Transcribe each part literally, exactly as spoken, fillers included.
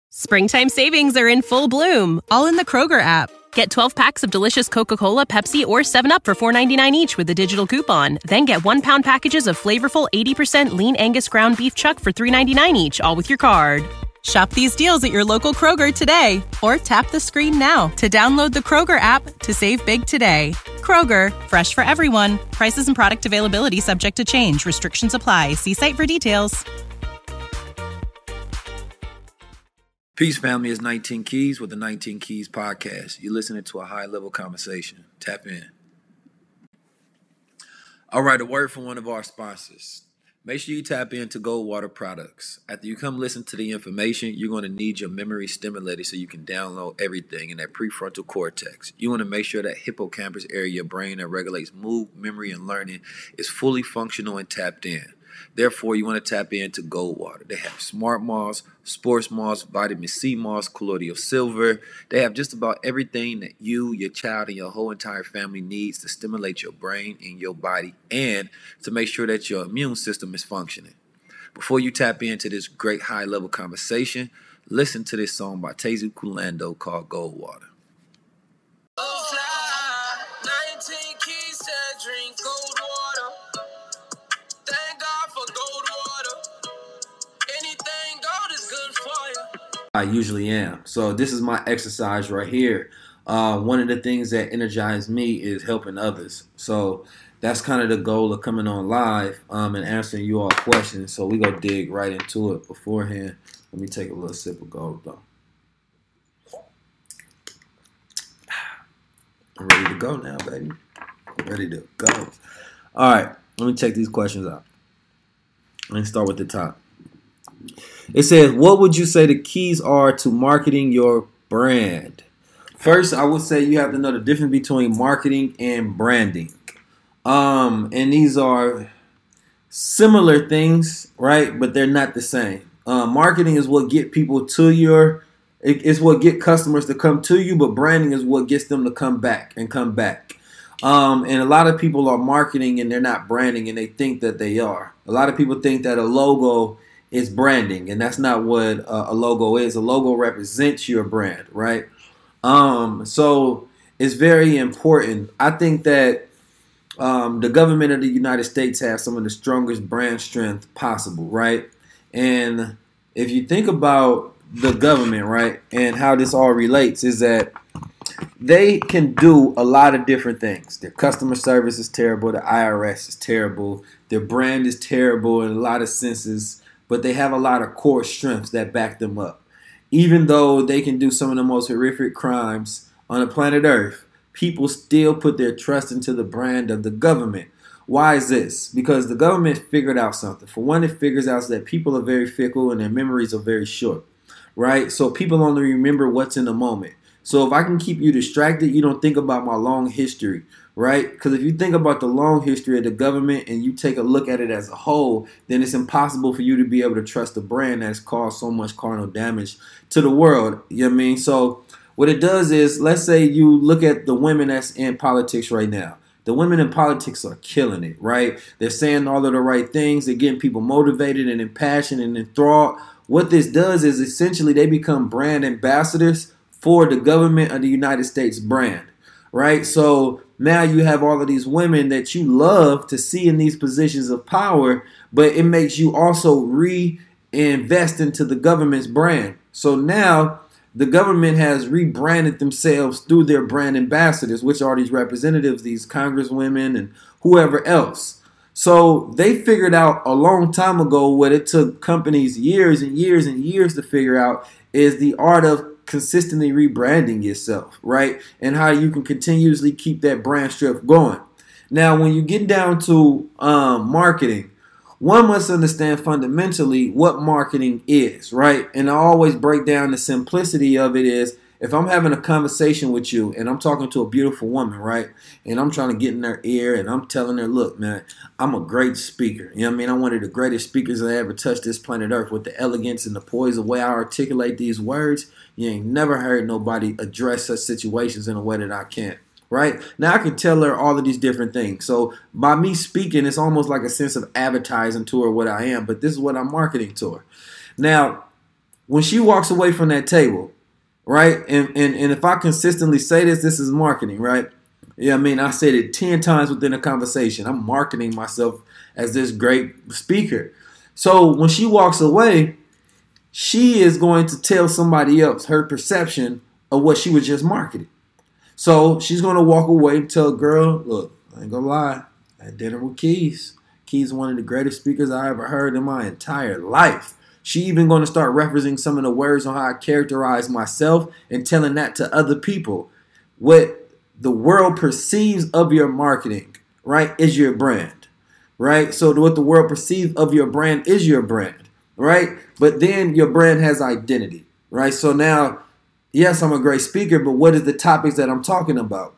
Springtime savings are in full bloom, all in the Kroger app. Get twelve packs of delicious Coca-Cola, Pepsi, or seven up for four ninety-nine each with a digital coupon. Then get one-pound packages of flavorful eighty percent lean Angus ground beef chuck for three ninety-nine each, all with your card. Shop these deals at your local Kroger today, or tap the screen now to download the Kroger app to save big today. Kroger, fresh for everyone. Prices and product availability subject to change. Restrictions apply. See site for details. Peace, family. It's nineteen Keys with the nineteen Keys podcast. You're listening to a high-level conversation. Tap in. All right, a word from one of our sponsors. Make sure you tap into Goldwater products. After you come listen to the information, you're going to need your memory stimulated so you can download everything in that prefrontal cortex. You want to make sure that hippocampus area of your brain that regulates mood, memory, and learning is fully functional and tapped in. Therefore, you want to tap into Goldwater. They have Smart Moss, Sports Moss, Vitamin C Moss, Colloidal Silver. They have just about everything that you, your child, and your whole entire family needs to stimulate your brain and your body and to make sure that your immune system is functioning. Before you tap into this great high-level conversation, listen to this song by Tezu Kulando called Goldwater. nineteen Keys said drink Goldwater. Thank God for Goldwater. Anything gold is good for you. I usually am. So this is my exercise right here. Uh, one of the things that energize me is helping others. So that's kind of the goal of coming on live um, and answering you all questions. So we go dig right into it beforehand. Let me take a little sip of gold though. I'm ready to go now, baby. I'm ready to go. All right, let me check these questions out. Let me start with the top. It says, what would you say the keys are to marketing your brand? First, I would say you have to know the difference between marketing and branding. Um, and these are similar things, right? But they're not the same. Uh, marketing is what get people to your, it, it's what get customers to come to you, but branding is what gets them to come back and come back. Um, and a lot of people are marketing and they're not branding, and they think that they are. A lot of people think that a logo is branding, and that's not what uh, a logo is. A logo represents your brand, right? Um, so it's very important. I think that um, the government of the United States has some of the strongest brand strength possible, right? And if you think about the government, right, and how this all relates, is that they can do a lot of different things. Their customer service is terrible. The I R S is terrible. Their brand is terrible in a lot of senses, but they have a lot of core strengths that back them up. Even though they can do some of the most horrific crimes on the planet Earth, people still put their trust into the brand of the government. Why is this? Because the government figured out something. For one, it figures out that people are very fickle and their memories are very short, right? So people only remember what's in the moment. So if I can keep you distracted, you don't think about my long history, right? Because if you think about the long history of the government and you take a look at it as a whole, then it's impossible for you to be able to trust a brand that's caused so much carnal damage to the world. You know what I mean? So what it does is, let's say you look at the women that's in politics right now. The women in politics are killing it, right? They're saying all of the right things. They're getting people motivated and impassioned and enthralled. What this does is essentially they become brand ambassadors for the government of the United States brand, right? So now you have all of these women that you love to see in these positions of power, but it makes you also reinvest into the government's brand. So now the government has rebranded themselves through their brand ambassadors, which are these representatives, these congresswomen and whoever else. So they figured out a long time ago what it took companies years and years and years to figure out is the art of consistently rebranding yourself, right? And how you can continuously keep that brand strength going. Now, when you get down to um, marketing, one must understand fundamentally what marketing is, right? And I always break down the simplicity of it is, if I'm having a conversation with you and I'm talking to a beautiful woman, right? And I'm trying to get in her ear and I'm telling her, look, man, I'm a great speaker. You know what I mean? I'm one of the greatest speakers that ever touched this planet Earth with the elegance and the poise, the way I articulate these words. You ain't never heard nobody address such situations in a way that I can. Right? Now I can tell her all of these different things. So by me speaking, it's almost like a sense of advertising to her what I am. But this is what I'm marketing to her. Now, when she walks away from that table, right? And, and, and if I consistently say this, this is marketing, right? Yeah, I mean, I said it ten times within a conversation. I'm marketing myself as this great speaker. So when she walks away, she is going to tell somebody else her perception of what she was just marketing. So she's going to walk away and tell a girl, look, I ain't going to lie, I had dinner with Keys. Keys is one of the greatest speakers I ever heard in my entire life. She even going to start referencing some of the words on how I characterize myself and telling that to other people. What the world perceives of your marketing, right, is your brand, right? So what the world perceives of your brand is your brand, right? But then your brand has identity, right? So now, yes, I'm a great speaker, but what is the topics that I'm talking about?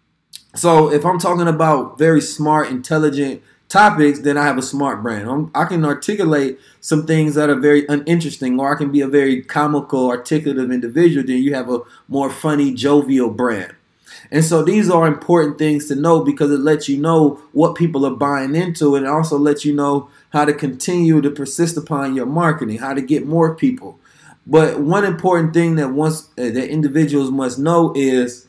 So if I'm talking about very smart, intelligent topics, then I have a smart brand. I'm, I can articulate some things that are very uninteresting, or I can be a very comical, articulative individual. Then you have a more funny, jovial brand. And so these are important things to know because it lets you know what people are buying into, and it also lets you know how to continue to persist upon your marketing, how to get more people. But one important thing that once uh, that individuals must know is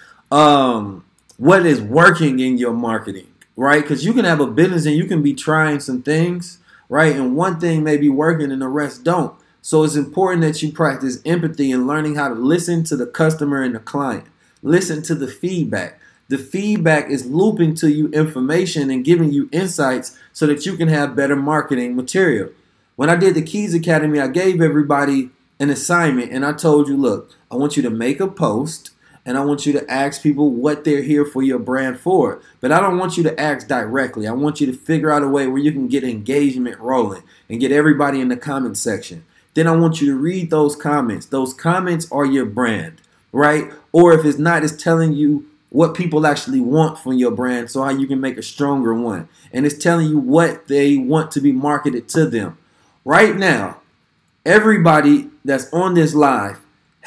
um, what is working in your marketing, right? Because you can have a business and you can be trying some things, right? And one thing may be working and the rest don't. So it's important that you practice empathy and learning how to listen to the customer and the client. Listen to the feedback. The feedback is looping to you information and giving you insights so that you can have better marketing material. When I did the Keys Academy, I gave everybody an assignment and I told you, look, I want you to make a post and I want you to ask people what they're here for your brand for. But I don't want you to ask directly. I want you to figure out a way where you can get engagement rolling and get everybody in the comment section. Then I want you to read those comments. Those comments are your brand, right? Or if it's not, it's telling you what people actually want from your brand, so how you can make a stronger one. And it's telling you what they want to be marketed to them. Right now, everybody that's on this live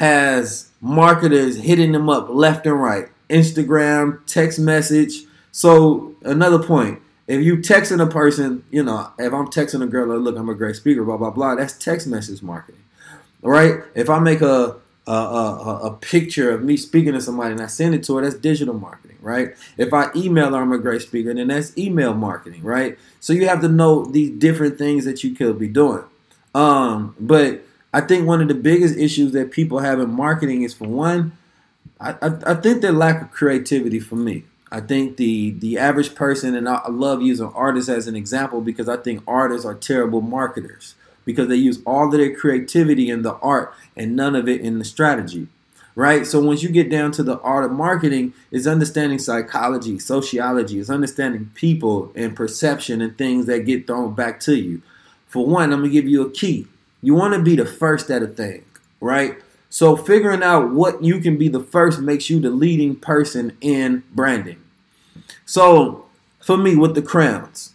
has marketers hitting them up left and right. Instagram, text message. So another point, if you texting a person, you know, if I'm texting a girl, like, look, I'm a great speaker, blah, blah, blah, that's text message marketing, right? If I make a A, a, a picture of me speaking to somebody and I send it to her, that's digital marketing, right? If I email her I'm a great speaker, then that's email marketing, right? So you have to know these different things that you could be doing. Um, but I think one of the biggest issues that people have in marketing is, for one, I, I, I think their lack of creativity for me. I think the the average person, and I, I love using artists as an example because I think artists are terrible marketers, because they use all of their creativity in the art and none of it in the strategy, right? So once you get down to the art of marketing, it's understanding psychology, sociology, it's understanding people and perception and things that get thrown back to you. For one, I'm going to give you a key. You want to be the first at a thing, right? So figuring out what you can be the first makes you the leading person in branding. So for me, with the crowns,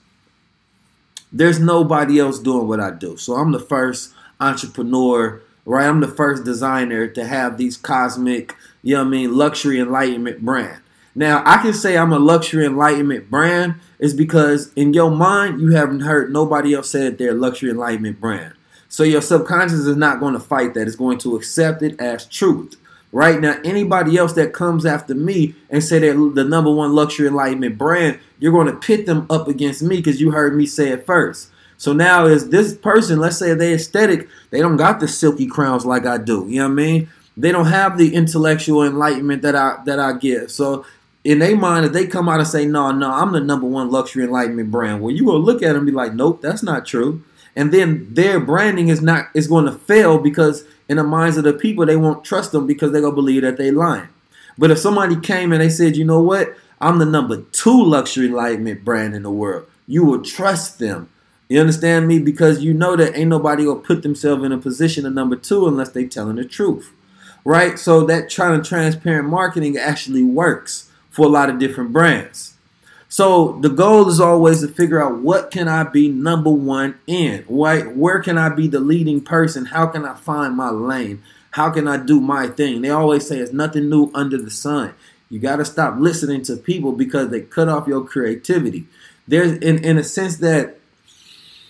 there's nobody else doing what I do. So I'm the first entrepreneur, right? I'm the first designer to have these cosmic, you know what I mean, luxury enlightenment brand. Now, I can say I'm a luxury enlightenment brand is because in your mind, you haven't heard nobody else say that they're a luxury enlightenment brand. So your subconscious is not going to fight that. It's going to accept it as truth. Right now, anybody else that comes after me and say they're the number one luxury enlightenment brand, you're going to pit them up against me because you heard me say it first. So now is this person, let's say they aesthetic, they don't got the silky crowns like I do. You know what I mean? They don't have the intellectual enlightenment that I that I give. So in their mind, if they come out and say, no, no, I'm the number one luxury enlightenment brand, well, you going to look at them and be like, nope, that's not true. And then their branding is not is going to fail because in the minds of the people, they won't trust them because they're going to believe that they lying. But if somebody came and they said, you know what, I'm the number two luxury enlightenment brand in the world, you will trust them. You understand me? Because you know that ain't nobody going to put themselves in a position of number two unless they telling the truth. Right? So that trying to transparent marketing actually works for a lot of different brands. So the goal is always to figure out what can I be number one in, right? Where can I be the leading person? How can I find my lane? How can I do my thing? They always say it's nothing new under the sun. You got to stop listening to people because they cut off your creativity. There's in, in a sense that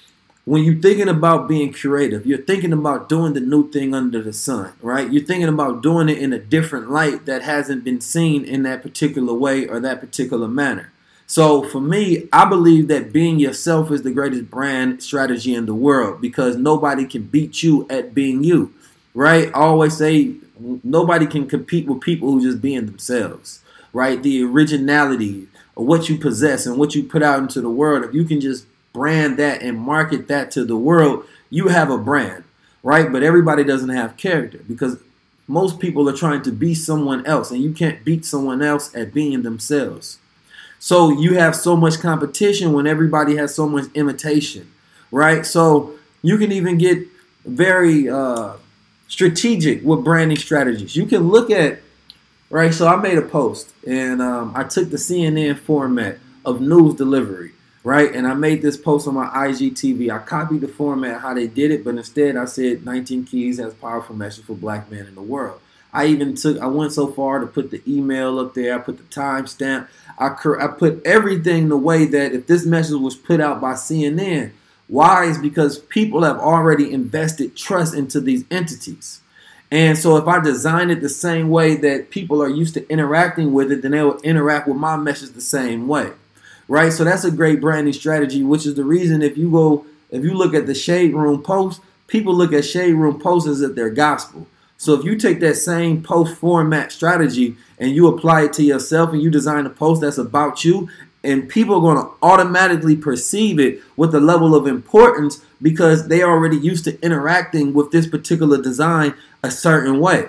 when you're thinking about being creative, you're thinking about doing the new thing under the sun, right? You're thinking about doing it in a different light that hasn't been seen in that particular way or that particular manner. So for me, I believe that being yourself is the greatest brand strategy in the world, because nobody can beat you at being you, right? I always say nobody can compete with people who just being themselves, right? The originality of what you possess and what you put out into the world, if you can just brand that and market that to the world, you have a brand, right? But everybody doesn't have character, because most people are trying to be someone else, and you can't beat someone else at being themselves. So you have so much competition when everybody has so much imitation, right? So you can even get very uh, strategic with branding strategies. You can look at, right? So I made a post, and um, I took the C N N format of news delivery, right? And I made this post on my I G T V. I copied the format, how they did it, but instead I said nineteen Keys has powerful message for black men in the world. I even took, I went so far to put the email up there. I put the timestamp. I, I put everything the way that if this message was put out by C N N, why? Is because people have already invested trust into these entities. And so if I design it the same way that people are used to interacting with it, then they will interact with my message the same way. Right? So that's a great branding strategy, which is the reason if you go, if you look at the Shade Room post, people look at Shade Room posts as if they're gospel. So if you take that same post format strategy and you apply it to yourself and you design a post that's about you, and people are going to automatically perceive it with a level of importance because they are already used to interacting with this particular design a certain way.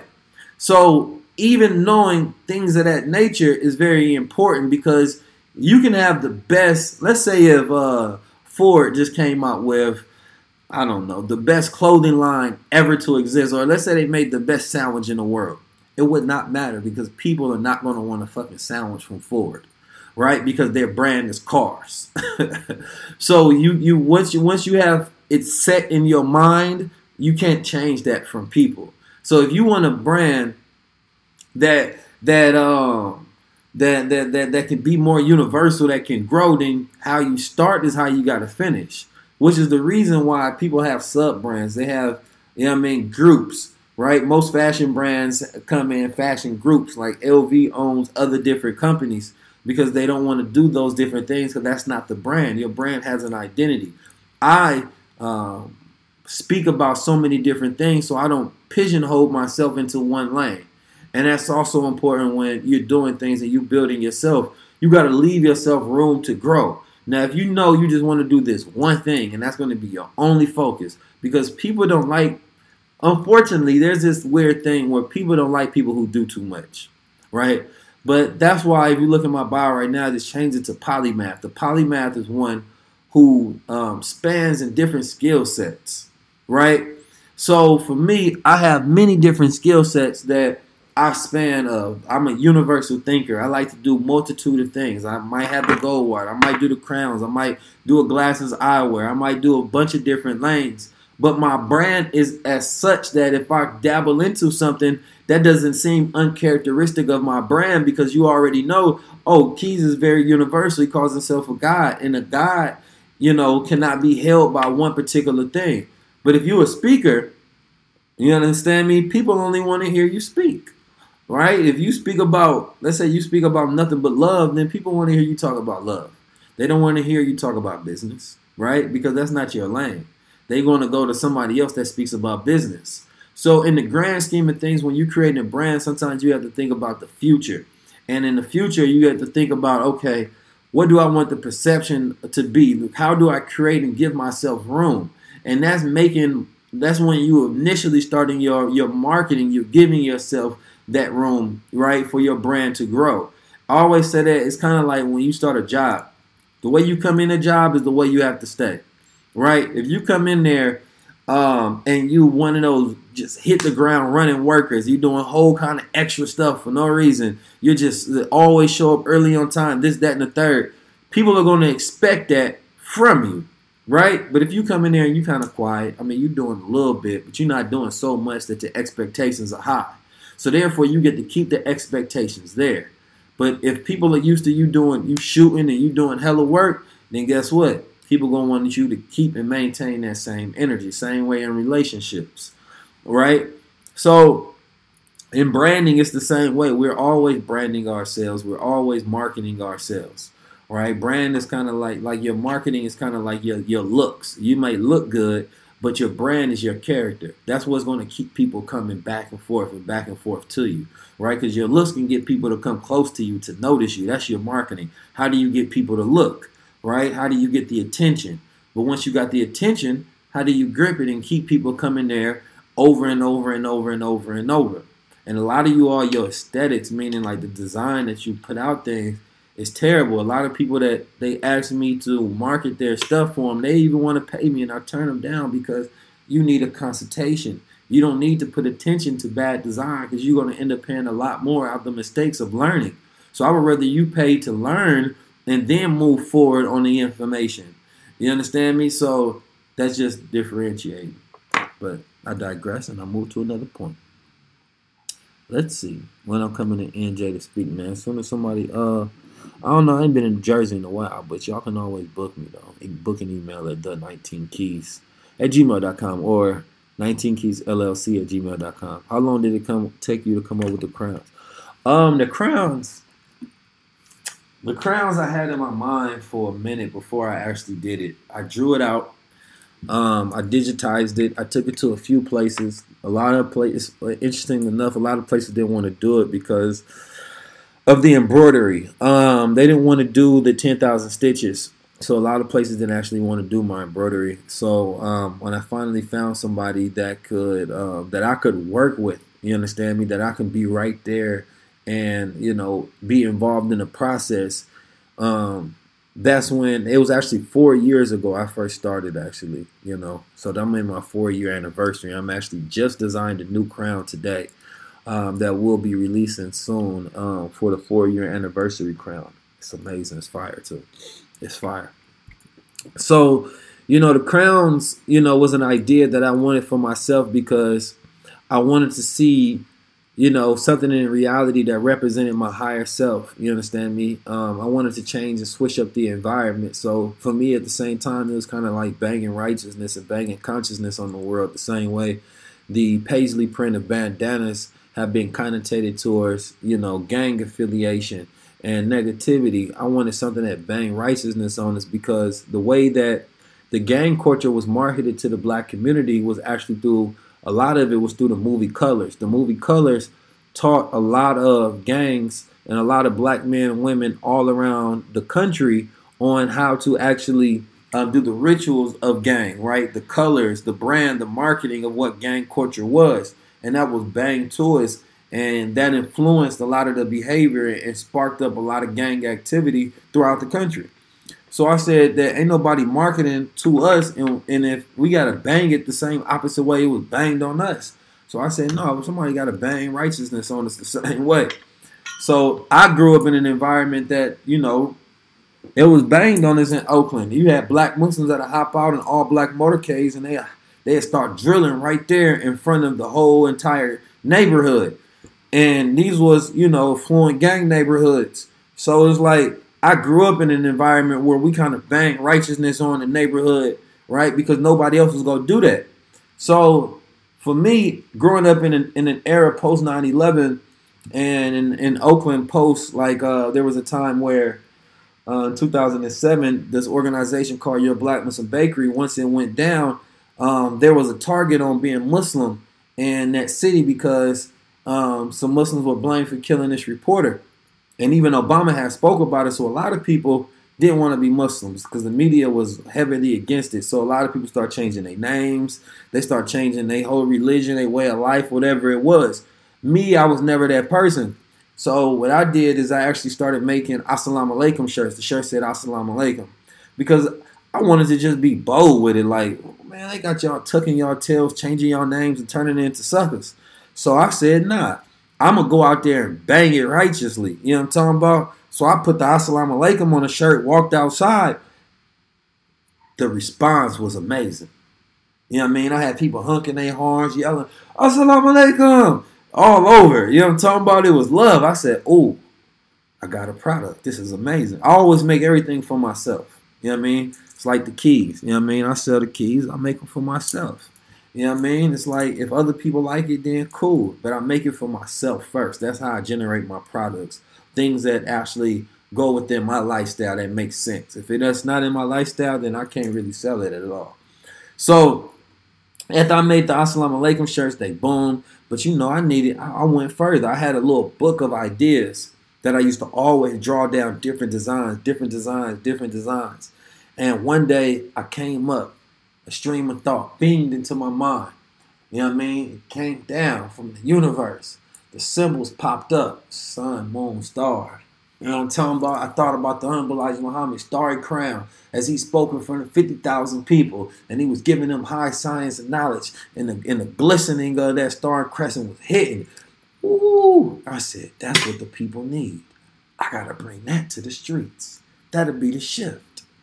So even knowing things of that nature is very important, because you can have the best, let's say if uh, Ford just came out with, I don't know, the best clothing line ever to exist, or let's say they made the best sandwich in the world. It would not matter, because people are not going to want a fucking sandwich from Ford, right? Because their brand is cars. So you you once you once you have it set in your mind, you can't change that from people. So if you want a brand that that um that that that that can be more universal, that can grow, then how you start is how you got to finish. Which is the reason why people have sub brands. They have, you know what I mean, groups, right? Most fashion brands come in fashion groups. Like L V owns other different companies because they don't want to do those different things, because that's not the brand. Your brand has an identity. I um, speak about so many different things, so I don't pigeonhole myself into one lane. And that's also important when you're doing things and you're building yourself. You got to leave yourself room to grow. Now, if you know you just want to do this one thing and that's going to be your only focus, because people don't like, unfortunately, there's this weird thing where people don't like people who do too much, right? But that's why if you look at my bio right now, just change it to polymath. The polymath is one who um, spans in different skill sets, right? So for me, I have many different skill sets that I span of. I'm a universal thinker. I like to do multitude of things. I might have the gold wire. I might do the crowns. I might do a glasses eyewear. I might do a bunch of different lanes. But my brand is as such that if I dabble into something, that doesn't seem uncharacteristic of my brand, because you already know, oh, Keys is very universal. He calls himself a God. And a God, you know, cannot be held by one particular thing. But if you're a speaker, you understand me? People only want to hear you speak. Right? If you speak about, let's say you speak about nothing but love, then people want to hear you talk about love. They don't want to hear you talk about business, right? Because that's not your lane. They're going to go to somebody else that speaks about business. So in the grand scheme of things, when you're creating a brand, sometimes you have to think about the future. And in the future, you have to think about, okay, what do I want the perception to be? How do I create and give myself room? And that's making, that's when you initially starting your, your marketing, you're giving yourself that room, right, for your brand to grow. I always say that it's kind of like when you start a job. The way you come in a job is the way you have to stay, right? If you come in there um, and you one of those just hit the ground running workers, you doing whole kind of extra stuff for no reason, you just always show up early on time, this, that, and the third, people are going to expect that from you, right? But if you come in there and you kind of quiet, I mean, you're doing a little bit, but you're not doing so much that your expectations are high. So therefore, you get to keep the expectations there. But if people are used to you doing, you shooting and you doing hella work, then guess what? people gonna want you to keep and maintain that same energy. Same way in relationships, right? So in branding, it's the same way. We're always branding ourselves. We're always marketing ourselves, right? Brand is kind of like like your marketing is kind of like your your looks. You may look good, but your brand is your character. That's what's going to keep people coming back and forth and back and forth to you, right? Because your looks can get people to come close to you, to notice you. That's your marketing. How do you get people to look, right? How do you get the attention? But once you got the attention, how do you grip it and keep people coming there over and over and over and over and over? And a lot of you all, your aesthetics, meaning like the design that you put out there, is terrible. A lot of people that they ask me to market their stuff for them, they even want to pay me, and I turn them down because you need a consultation. You don't need to put attention to bad design because you're going to end up paying a lot more out of the mistakes of learning. So I would rather you pay to learn and then move forward on the information. You understand me? So that's just differentiating. But I digress and I move to another point. Let's see. When I'm coming to N J to speak, man. As soon as somebody, uh, I don't know, I ain't been in Jersey in a while, but y'all can always book me, though. Book an email at the nineteen keys at gmail dot com or nineteen keys L L C at gmail dot com. How long did it come take you to come up with the crowns? Um, the crowns, the crowns I had in my mind for a minute before I actually did it. I drew it out. Um, I digitized it. I took it to a few places. A lot of places, interesting enough, a lot of places didn't want to do it because of the embroidery. Um, they didn't want to do the ten thousand stitches. So a lot of places didn't actually want to do my embroidery. So um, when I finally found somebody that could, uh, that I could work with, you understand me, that I can be right there and, you know, be involved in the process, um, that's when, it was actually four years ago I first started, actually, you know. So I'm in my four-year anniversary. I'm actually just designed a new crown today um, that will be releasing soon um, for the four-year anniversary crown. It's amazing. It's fire, too. It's fire. So, you know, the crowns, you know, was an idea that I wanted for myself because I wanted to see, you know, something in reality that represented my higher self. You understand me? Um, I wanted to change and switch up the environment. So for me, at the same time, it was kind of like banging righteousness and banging consciousness on the world the same way the paisley print of bandanas have been connotated towards, you know, gang affiliation and negativity. I wanted something that banged righteousness on us because the way that the gang culture was marketed to the black community was actually through, a lot of it was through the movie Colors. The movie Colors taught a lot of gangs and a lot of black men and women all around the country on how to actually um, do the rituals of gang, right? The colors, the brand, the marketing of what gang culture was. And that was banged to us. And that influenced a lot of the behavior and sparked up a lot of gang activity throughout the country. So I said that ain't nobody marketing to us, and, and if we got to bang it the same opposite way it was banged on us. So I said, no, somebody got to bang righteousness on us the same way. So I grew up in an environment that, you know, it was banged on us in Oakland. You had black Muslims that would hop out in all black motorcades, and they they'd start drilling right there in front of the whole entire neighborhood. And these was, you know, affluent gang neighborhoods. So it's like I grew up in an environment where we kind of banged righteousness on the neighborhood, right? Because nobody else was going to do that. So for me, growing up in an, in an era post nine eleven and in, in Oakland post, like uh, there was a time where uh, in two thousand seven, this organization called Your Black Muslim Bakery, once it went down, um, there was a target on being Muslim in that city because Um, some Muslims were blamed for killing this reporter. And even Obama had spoke about it. So a lot of people didn't want to be Muslims because the media was heavily against it. So a lot of people start changing their names. They start changing their whole religion, their way of life, whatever it was. Me, I was never that person. So what I did is I actually started making Assalamu Alaikum shirts. The shirt said Assalamu Alaikum because I wanted to just be bold with it. Like, man, they got y'all tucking y'all tails, changing y'all names and turning it into suckers. So I said, nah, I'm going to go out there and bang it righteously. You know what I'm talking about? So I put the Assalamu Alaikum on the shirt, walked outside. The response was amazing. You know what I mean? I had people honking their horns, yelling, Assalamu Alaikum, all over. You know what I'm talking about? It was love. I said, oh, I got a product. This is amazing. I always make everything for myself. You know what I mean? It's It's like the keys. You know what I mean? I sell the keys. I make them for myself. You know what I mean? It's like if other people like it, then cool. But I make it for myself first. That's how I generate my products. Things that actually go within my lifestyle that makes sense. If it's not in my lifestyle, then I can't really sell it at all. So after I made the Assalamu Alaikum shirts, they boomed. But you know, I needed, I went further. I had a little book of ideas that I used to always draw down different designs, different designs, different designs. And one day I came up, a stream of thought beamed into my mind. You know what I mean? It came down from the universe. The symbols popped up. Sun, moon, star. You know what I'm talking about? I thought about the Honorable Elijah Muhammad, starry crown, as he spoke in front of fifty thousand people, and he was giving them high science and knowledge, and the, and the glistening of that star crescent was hitting. Ooh, I said, that's what the people need. I got to bring that to the streets. That'll be the shift.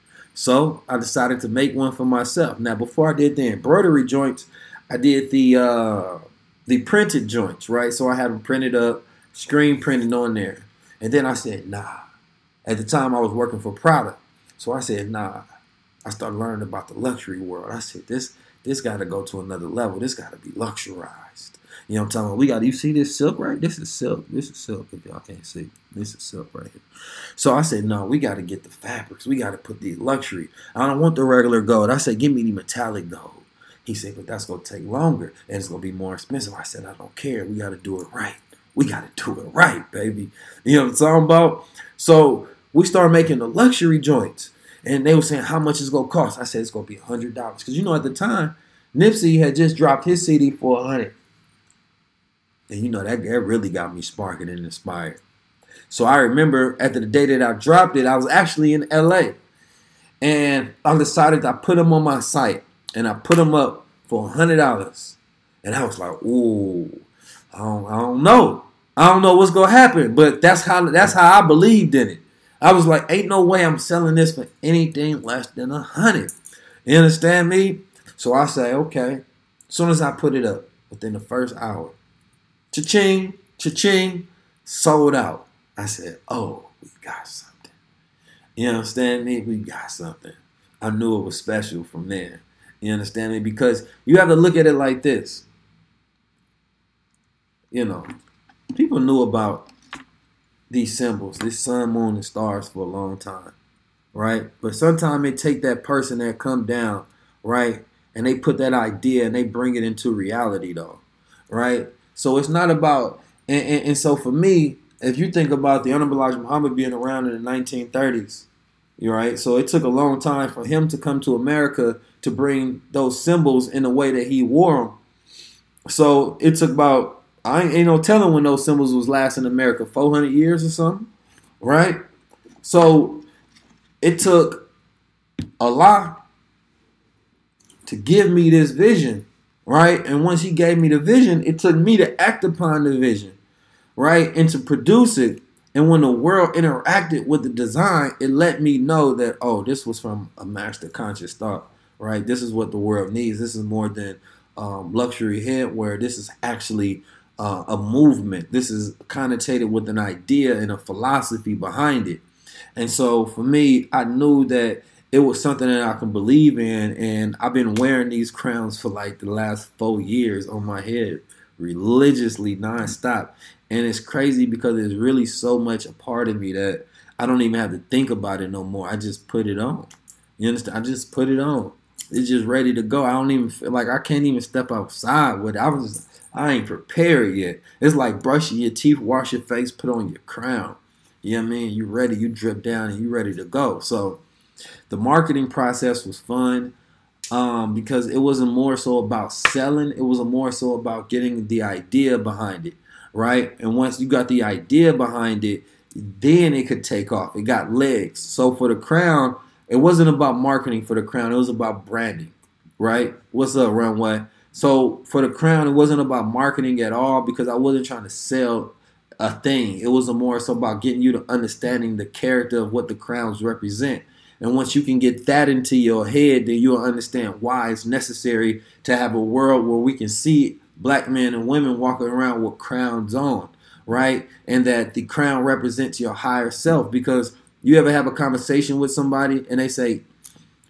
So I decided to make one for myself. Now, before I did the embroidery joints, I did the uh, the printed joints, right? So I had them printed up, screen printed on there. And then I said, nah. At the time, I was working for Prada. So I said, nah. I started learning about the luxury world. I said, this this got to go to another level. This got to be luxurized. You know what I'm talking about? We got, you see this silk, right? This is silk. This is silk, if y'all can't see. This is silk right here. So I said, no, we got to get the fabrics. We got to put the luxury. I don't want the regular gold. I said, give me the metallic gold. He said, but that's going to take longer, and it's going to be more expensive. I said, I don't care. We got to do it right. We got to do it right, baby. You know what I'm talking about? So we started making the luxury joints, and they were saying, how much it's going to cost? I said, it's going to be one hundred dollars. Because, you know, at the time, Nipsey had just dropped his C D for one hundred dollars. And, you know, that, that really got me sparking and inspired. So I remember after the day that I dropped it, I was actually in L A. And I decided I put them on my site. And I put them up for one hundred dollars. And I was like, ooh, I don't, I don't know. I don't know what's going to happen. But that's how that's how I believed in it. I was like, ain't no way I'm selling this for anything less than one hundred dollars. You understand me? So I say, okay. As soon as I put it up, within the first hour, cha-ching, cha-ching, sold out. I said, oh, we got something. You understand me? We got something. I knew it was special from there. You understand me? Because you have to look at it like this. You know, people knew about these symbols, this sun, moon, and stars for a long time, right? But sometimes it take that person that come down, right, and they put that idea and they bring it into reality, though, right? So it's not about, and, and, and so for me, if you think about the Honorable Elijah Muhammad being around in the nineteen thirties, right? So it took a long time for him to come to America to bring those symbols in the way that he wore them. So it took about, I ain't, ain't no telling when those symbols was last in America, four hundred years or something, right? So it took Allah to give me this vision, right? And once he gave me the vision, it took me to act upon the vision, right? And to produce it. And when the world interacted with the design, it let me know that, oh, this was from a master conscious thought, right? This is what the world needs. This is more than um, luxury headwear. This is actually uh, a movement. This is connotated with an idea and a philosophy behind it. And so for me, I knew that it was something that I can believe in. And I've been wearing these crowns for like the last four years on my head religiously, nonstop. And it's crazy because it's really so much a part of me that I don't even have to think about it no more. I just put it on. You understand? I just put it on. It's just ready to go. I don't even feel like I can't even step outside with it. I was just, I ain't prepared yet. It's like brushing your teeth, wash your face, put on your crown. You know what I mean? You ready, you drip down and you ready to go. So the marketing process was fun. Um, because it wasn't more so about selling. It was more so about getting the idea behind it. Right? And once you got the idea behind it, then it could take off. It got legs. So for the crown, it wasn't about marketing for the crown. It was about branding. Right? What's up, Runway? So for the crown, it wasn't about marketing at all because I wasn't trying to sell a thing. It was more so about getting you to understanding the character of what the crowns represent. And once you can get that into your head, then you'll understand why it's necessary to have a world where we can see black men and women walking around with crowns on, right? And that the crown represents your higher self. Because you ever have a conversation with somebody and they say,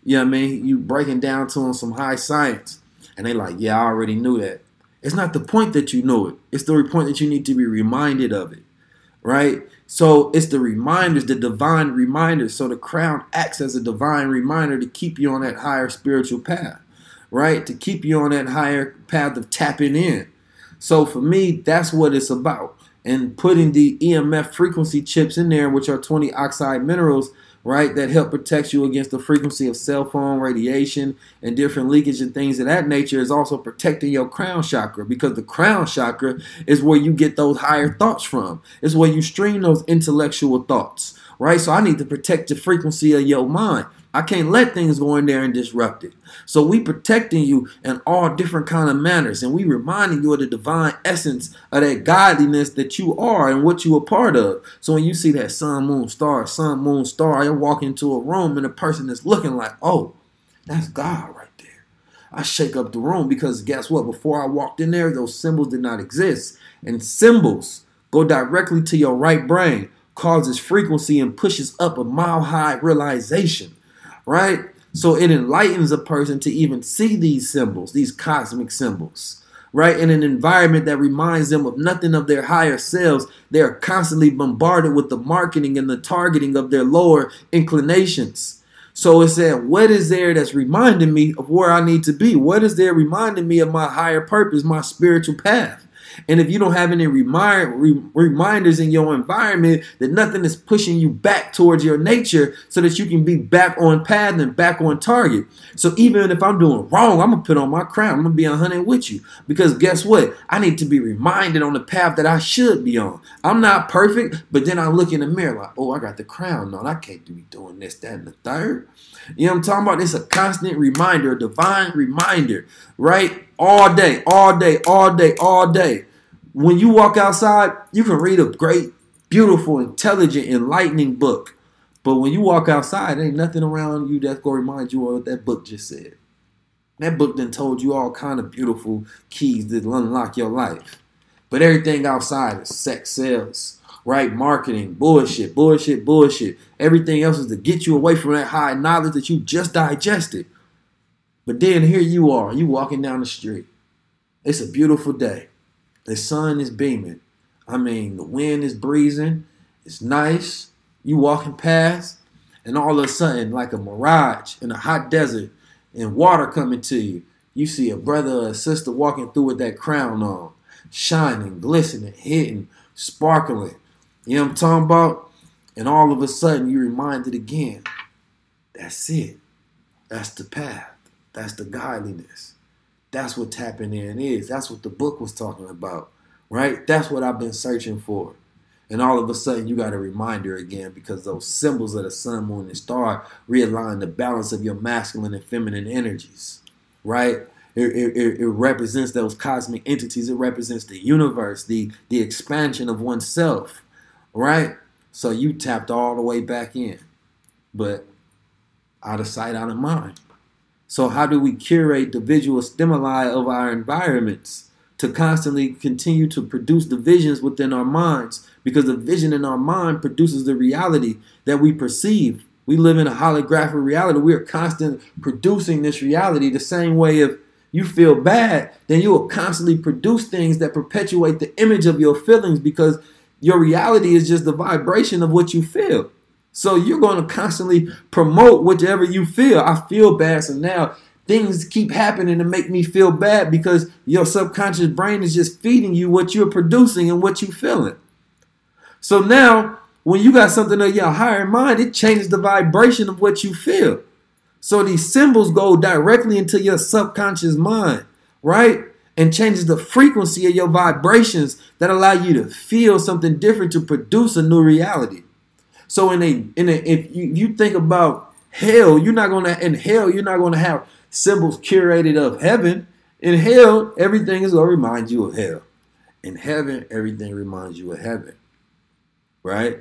You know what I mean? You breaking down to them some high science. And they like, yeah, I already knew that. It's not the point that you know it. It's the point that you need to be reminded of it, right? So it's the reminders, the divine reminders. So the crown acts as a divine reminder to keep you on that higher spiritual path, right? To keep you on that higher path of tapping in. So for me, that's what it's about. And putting the E M F frequency chips in there, which are twenty oxide minerals, right, that help protect you against the frequency of cell phone radiation and different leakage and things of that nature, is also protecting your crown chakra, because the crown chakra is where you get those higher thoughts from. It's where you stream those intellectual thoughts, right? So I need to protect the frequency of your mind. I can't let things go in there and disrupt it. So we protecting you in all different kind of manners, and we reminding you of the divine essence of that godliness that you are and what you are part of. So when you see that sun, moon, star, sun, moon, star, you walk into a room and a person is looking like, oh, that's God right there. I shake up the room, because guess what? Before I walked in there, those symbols did not exist. And symbols go directly to your right brain, causes frequency and pushes up a mile high realization. Right? So it enlightens a person to even see these symbols, these cosmic symbols, right? In an environment that reminds them of nothing of their higher selves. They are constantly bombarded with the marketing and the targeting of their lower inclinations. So it said, what is there that's reminding me of where I need to be? What is there reminding me of my higher purpose, my spiritual path? And if you don't have any remind, re, reminders in your environment, that nothing is pushing you back towards your nature so that you can be back on path and back on target. So even if I'm doing wrong, I'm going to put on my crown. I'm going to be a hundred with you. Because guess what? I need to be reminded on the path that I should be on. I'm not perfect, but then I look in the mirror like, oh, I got the crown on. I can't be doing this, that, and the third. You know what I'm talking about? It's a constant reminder, a divine reminder, right? All day, all day, all day, all day. When you walk outside, you can read a great, beautiful, intelligent, enlightening book. But when you walk outside, there ain't nothing around you that's going to remind you of what that book just said. That book then told you all kind of beautiful keys that unlock your life. But everything outside is sex sales, right? Marketing, bullshit, bullshit, bullshit. Everything else is to get you away from that high knowledge that you just digested. But then here you are, you walking down the street. It's a beautiful day. The sun is beaming. I mean, the wind is breezing. It's nice. You walking past, and all of a sudden, like a mirage in a hot desert and water coming to you, you see a brother or a sister walking through with that crown on, shining, glistening, hitting, sparkling. You know what I'm talking about? And all of a sudden, you're reminded again, that's it. That's the path. That's the godliness. That's what tapping in is. That's what the book was talking about, right? That's what I've been searching for. And all of a sudden, you got a reminder again, because those symbols of the sun, moon, and star realign the balance of your masculine and feminine energies, right? It, it, it represents those cosmic entities. It represents the universe, the, the expansion of oneself, right? So you tapped all the way back in, but out of sight, out of mind. So how do we curate the visual stimuli of our environments to constantly continue to produce the visions within our minds? Because the vision in our mind produces the reality that we perceive. We live in a holographic reality. We are constantly producing this reality. The same way if you feel bad, then you will constantly produce things that perpetuate the image of your feelings, because your reality is just the vibration of what you feel. So you're going to constantly promote whichever you feel. I feel bad, so now things keep happening to make me feel bad, because your subconscious brain is just feeding you what you're producing and what you're feeling. So now, when you got something of your higher mind, it changes the vibration of what you feel. So these symbols go directly into your subconscious mind, right? And changes the frequency of your vibrations that allow you to feel something different to produce a new reality. So in a, in a, if you, you think about hell, you're not going to, in hell, you're not going to have symbols curated of heaven. In hell, everything is going to remind you of hell. In heaven, everything reminds you of heaven. Right?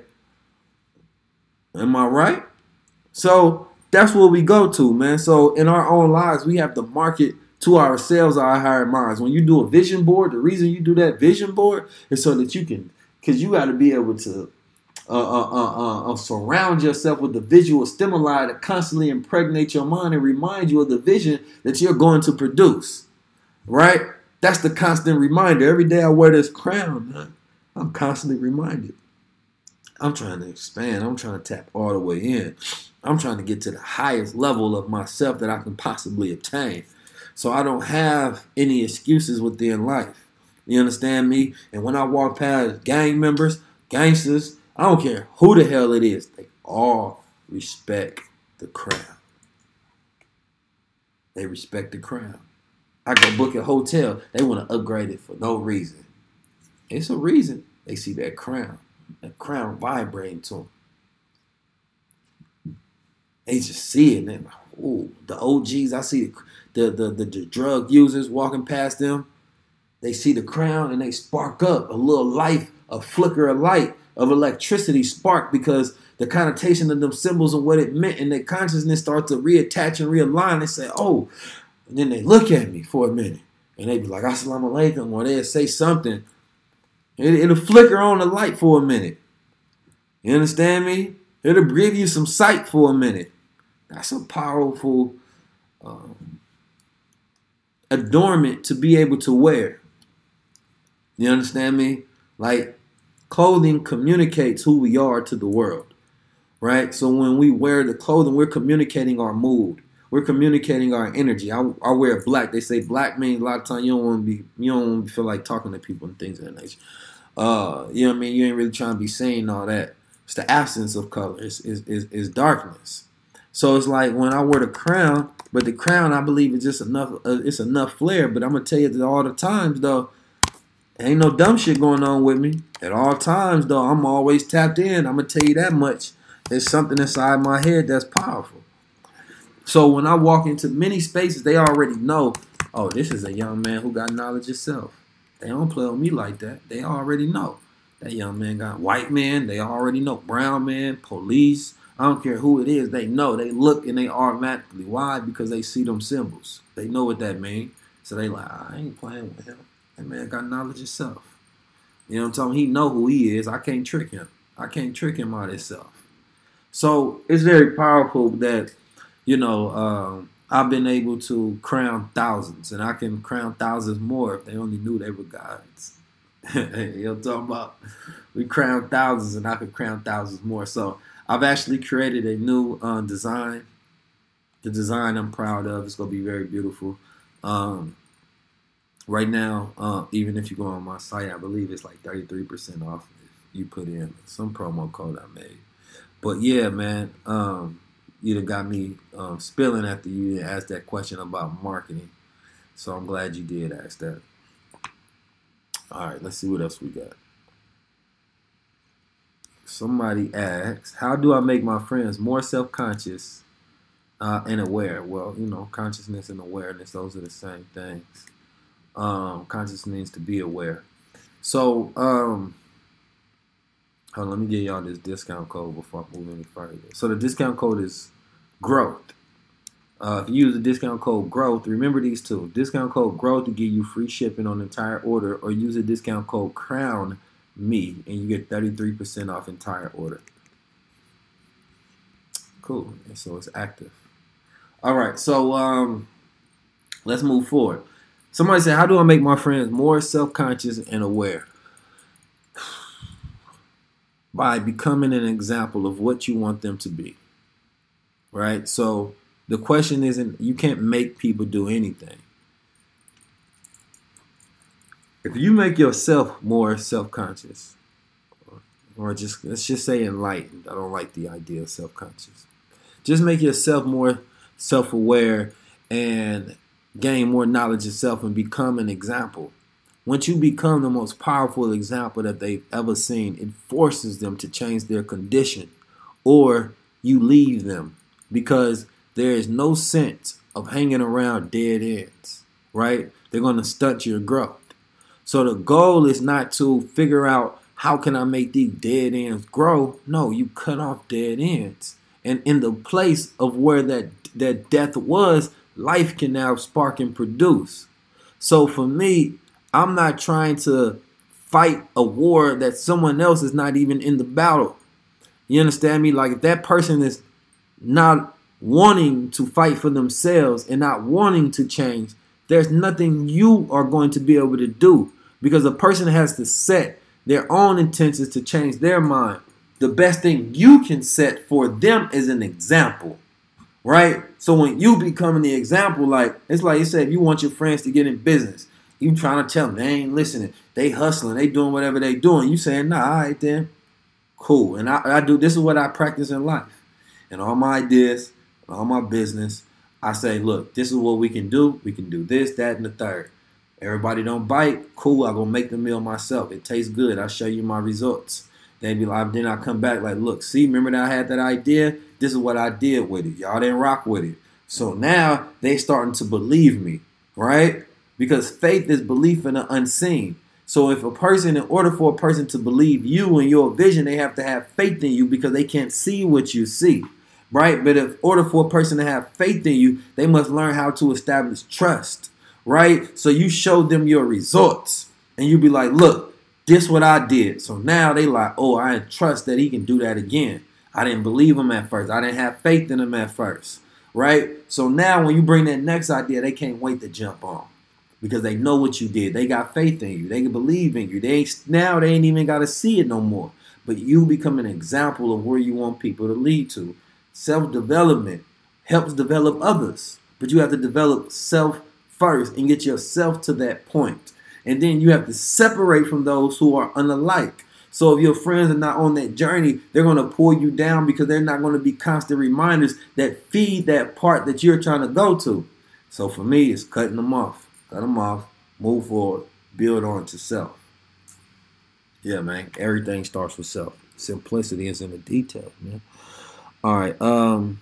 Am I right? So that's where we go to, man. So in our own lives, we have to market to ourselves our higher minds. When you do a vision board, the reason you do that vision board is so that you can, because you got to be able to uh, uh, uh, uh, uh, surround yourself with the visual stimuli to constantly impregnate your mind and remind you of the vision that you're going to produce, right? That's the constant reminder. Every day I wear this crown, I'm constantly reminded. I'm trying to expand. I'm trying to tap all the way in. I'm trying to get to the highest level of myself that I can possibly obtain. So I don't have any excuses within life. You understand me? And when I walk past gang members, gangsters, I don't care who the hell it is, they all respect the crown. They respect the crown. I go book a hotel, they want to upgrade it for no reason. It's a reason. They see that crown. That crown vibrating to them. They just see it. And they're like, ooh, the O Gs, I see the, the, the, the drug users walking past them. They see the crown and they spark up. A little life, a flicker of light, of electricity spark, because the connotation of them symbols and what it meant, and their consciousness start to reattach and realign. They say, oh, and then they look at me for a minute. And they be like, Assalamu alaikum, or they'll say something. It, it'll flicker on the light for a minute. You understand me? It'll give you some sight for a minute. That's a powerful um, adornment to be able to wear. You understand me? Like, clothing communicates who we are to the world, right? So when we wear the clothing, we're communicating our mood. We're communicating our energy. I, I wear black. They say black means a lot of times you don't want to be, you don't want to feel like talking to people and things of that nature. Uh, you know what I mean? You ain't really trying to be saying all that. It's the absence of color. It's, it's, it's, it's darkness. So it's like when I wear the crown, but the crown, I believe, is just enough. Uh, it's enough flair. But I'm gonna tell you that all the times though, ain't no dumb shit going on with me. At all times though, I'm always tapped in. I'm gonna tell you that much. There's something inside my head that's powerful. So when I walk into many spaces, they already know, oh, this is a young man who got knowledge himself. They don't play with me like that. They already know. That young man got white man. They already know. Brown man, police. I don't care who it is. They know. They look and they automatically. Why? Because they see them symbols. They know what that means. So they like, I ain't playing with him. That man got knowledge himself. You know what I'm talking about? He know who he is. I can't trick him. I can't trick him out of himself. So it's very powerful that, you know, um, I've been able to crown thousands, and I can crown thousands more if they only knew they were gods. You know what I'm talking about? We crown thousands, and I could crown thousands more. So I've actually created a new uh, design. The design I'm proud of. It's going to be very beautiful. Um, right now, uh, even if you go on my site, I believe it's like thirty-three percent off if you put in some promo code I made. But yeah, man, um, you done got me um, spilling after you asked that question about marketing. So I'm glad you did ask that. All right, let's see what else we got. Somebody asks, how do I make my friends more self-conscious uh, and aware? Well, you know, consciousness and awareness, those are the same things. Um, conscious means to be aware. So, um, hold on, let me give y'all this discount code before I move any further. So the discount code is GROWTH. Uh, if you use the discount code GROWTH, remember these two. Discount code GROWTH to give you free shipping on the entire order, or use the discount code CROWN me and you get thirty-three percent off entire order. Cool. And so it's active. All right. So um, let's move forward. Somebody said, how do I make my friends more self-conscious and aware? By becoming an example of what you want them to be. Right? So the question isn't, you can't make people do anything. If you make yourself more self-conscious, or, or just, let's just say enlightened. I don't like the idea of self-conscious. Just make yourself more self-aware and gain more knowledge of self and become an example. Once you become the most powerful example that they've ever seen, it forces them to change their condition, or you leave them, because there is no sense of hanging around dead ends, right? They're going to stunt your growth. So the goal is not to figure out how can I make these dead ends grow. No, you cut off dead ends. And in the place of where that, that death was, life can now spark and produce. So for me, I'm not trying to fight a war that someone else is not even in the battle. You understand me? Like if that person is not wanting to fight for themselves and not wanting to change, there's nothing you are going to be able to do, because a person has to set their own intentions to change their mind. The best thing you can set for them is an example, right? So when you becoming the example, like it's like you said, if you want your friends to get in business, you trying to tell them they ain't listening, they hustling, they doing whatever they doing. You saying, nah, all right then, cool. And I, I do, this is what I practice in life. And all my ideas, all my business, I say, look, this is what we can do. We can do this, that, and the third. Everybody don't bite, cool, I'm going to make the meal myself. It tastes good. I'll show you my results. They be like, then I come back like, look, see, remember that I had that idea? This is what I did with it. Y'all didn't rock with it. So now they starting to believe me, right? Because faith is belief in the unseen. So if a person, in order for a person to believe you and your vision, they have to have faith in you because they can't see what you see, right? But in order for a person to have faith in you, they must learn how to establish trust, right? So you show them your results and you be like, look, this what I did. So now they like, oh, I trust that he can do that again. I didn't believe him at first. I didn't have faith in him at first, right? So now when you bring that next idea, they can't wait to jump on because they know what you did. They got faith in you. They can believe in you. They ain't, now they ain't even got to see it no more. But you become an example of where you want people to lead to. Self-development helps develop others, but you have to develop self first and get yourself to that point. And then you have to separate from those who are unalike. So if your friends are not on that journey, they're going to pull you down because they're not going to be constant reminders that feed that part that you're trying to go to. So for me, it's cutting them off. Cut them off, move forward, build on to self. Yeah, man. Everything starts with self. Simplicity is in the details, man. All right. Um,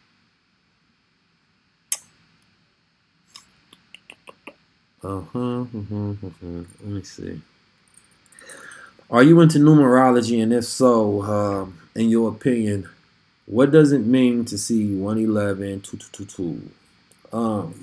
Uh-huh, uh-huh, uh-huh. Let me see. Are you into numerology? And if so, um, in your opinion, what does it mean to see one eleven, two two two two? Um,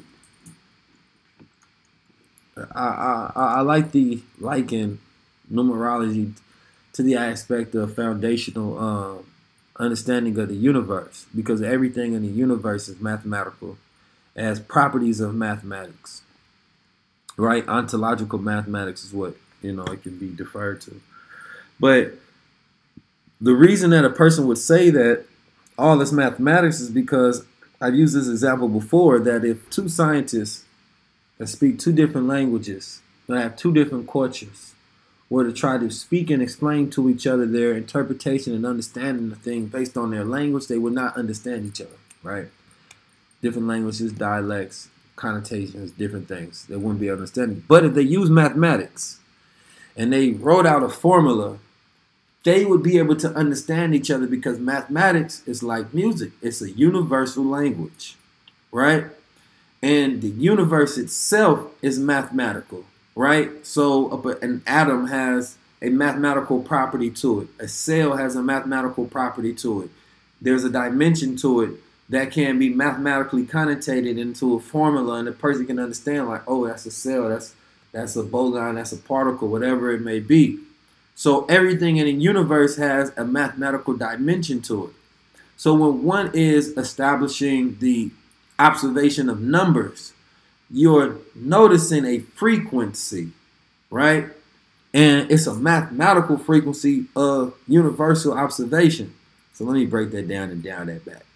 I, I, I like the liken numerology to the aspect of foundational um, understanding of the universe, because everything in the universe is mathematical. It has properties of mathematics. Right, ontological mathematics is what, you know, it can be deferred to. But the reason that a person would say that all this mathematics is because I've used this example before, that if two scientists that speak two different languages, that have two different cultures, were to try to speak and explain to each other their interpretation and understanding of things based on their language, they would not understand each other, right? Different languages, dialects, connotations, different things. They wouldn't be able to understand it. But if they use mathematics and they wrote out a formula, they would be able to understand each other, because mathematics is like music. It's a universal language, right? And the universe itself is mathematical, right? So an atom has a mathematical property to it. A cell has a mathematical property to it. There's a dimension to it that can be mathematically connotated into a formula, and the person can understand like, oh, that's a cell, that's that's a boson, that's a particle, whatever it may be. So everything in the universe has a mathematical dimension to it. So when one is establishing the observation of numbers, you're noticing a frequency, right? And it's a mathematical frequency of universal observation. So let me break that down and down that back.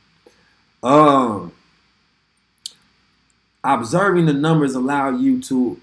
Um, observing the numbers allow you to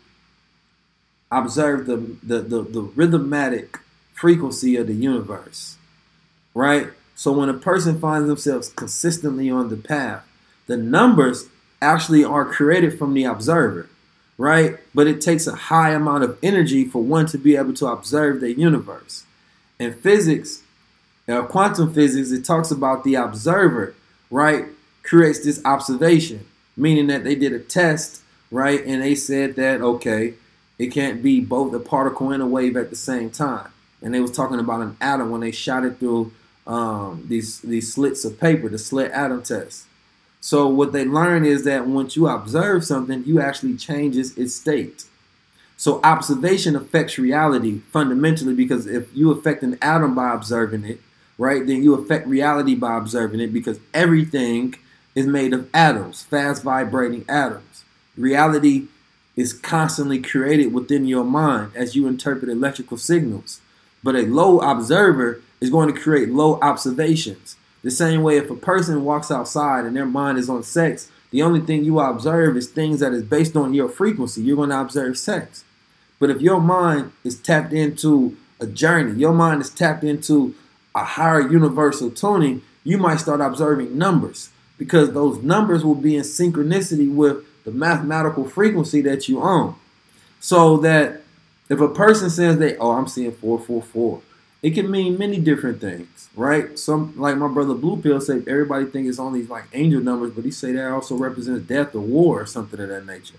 observe the, the, the, the rhythmatic frequency of the universe, right? So when a person finds themselves consistently on the path, the numbers actually are created from the observer, right? But it takes a high amount of energy for one to be able to observe the universe. In physics, uh, quantum physics, it talks about the observer, right, creates this observation, meaning that they did a test, right, and they said that, okay, it can't be both a particle and a wave at the same time. And they was talking about an atom when they shot it through um, these, these slits of paper, the slit atom test. So what they learn is that once you observe something, you actually changes its state. So observation affects reality fundamentally, because if you affect an atom by observing it, right, then you affect reality by observing it, because everything is made of atoms, fast vibrating atoms. Reality is constantly created within your mind as you interpret electrical signals. But a low observer is going to create low observations. The same way if a person walks outside and their mind is on sex, the only thing you observe is things that is based on your frequency. You're going to observe sex. But if your mind is tapped into a journey, your mind is tapped into a higher universal tuning, you might start observing numbers, because those numbers will be in synchronicity with the mathematical frequency that you own. So that if a person says they, oh, I'm seeing four four four, it can mean many different things, right? Some, like my brother Blue Pill said, everybody think it's only like angel numbers, but he say that also represents death or war or something of that nature.